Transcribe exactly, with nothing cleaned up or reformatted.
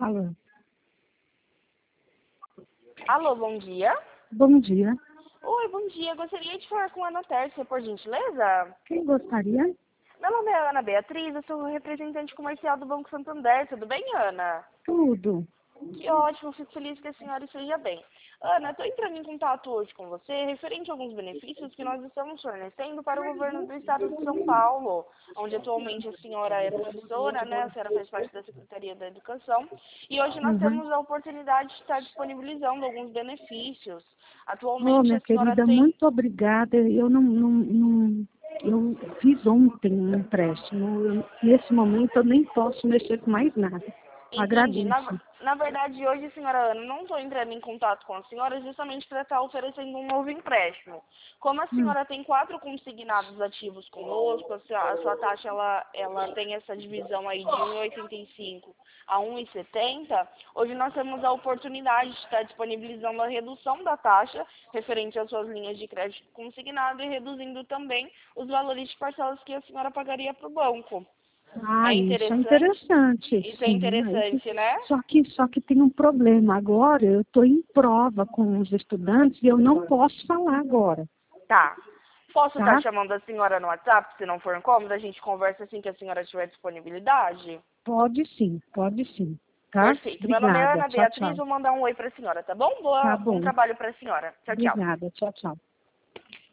Alô. Alô, bom dia. Bom dia. Oi, bom dia. Gostaria de falar com a Ana Tércia, por gentileza? Quem gostaria? Meu nome é Ana Beatriz, eu sou representante comercial do Banco Santander. Tudo bem, Ana? Tudo. Que ótimo, fico feliz que a senhora esteja bem. Ana, estou entrando em contato hoje com você referente a alguns benefícios que nós estamos fornecendo para o governo do estado de São Paulo, onde atualmente a senhora é professora, né? A senhora faz parte da Secretaria da Educação. E hoje nós Uhum. temos a oportunidade de estar disponibilizando alguns benefícios. Oh, Atualmente minha a senhora querida, tem. muito obrigada. Eu não, não, não- eu fiz ontem um empréstimo. Eu- nesse momento eu nem posso mexer com mais nada. Entendi. Na, Agradeço. na verdade, hoje, senhora Ana, não estou entrando em contato com a senhora justamente para estar oferecendo um novo empréstimo. Como a Hum. senhora tem quatro consignados ativos conosco, a sua, a sua taxa ela, ela tem essa divisão aí de um vírgula oitenta e cinco a um vírgula setenta, hoje nós temos a oportunidade de estar disponibilizando a redução da taxa referente às suas linhas de crédito consignado e reduzindo também os valores de parcelas que a senhora pagaria para o banco. Ah, É isso é interessante? interessante, Isso é sim. Mas interessante, né? só que, só que tem um problema. Agora eu estou em prova com os estudantes e eu não posso falar agora, Tá. Posso estar tá? chamando a senhora no WhatsApp, se não for incômodo? A gente conversa assim que a senhora tiver disponibilidade? Pode sim, pode sim, tá? Perfeito. Meu nome é Obrigada. Ana Tchau, Beatriz, tchau. vou mandar um oi para a senhora, tá bom? Tá Boa, bom bom. trabalho para a senhora. Tchau, tchau. Obrigada. Tchau, tchau.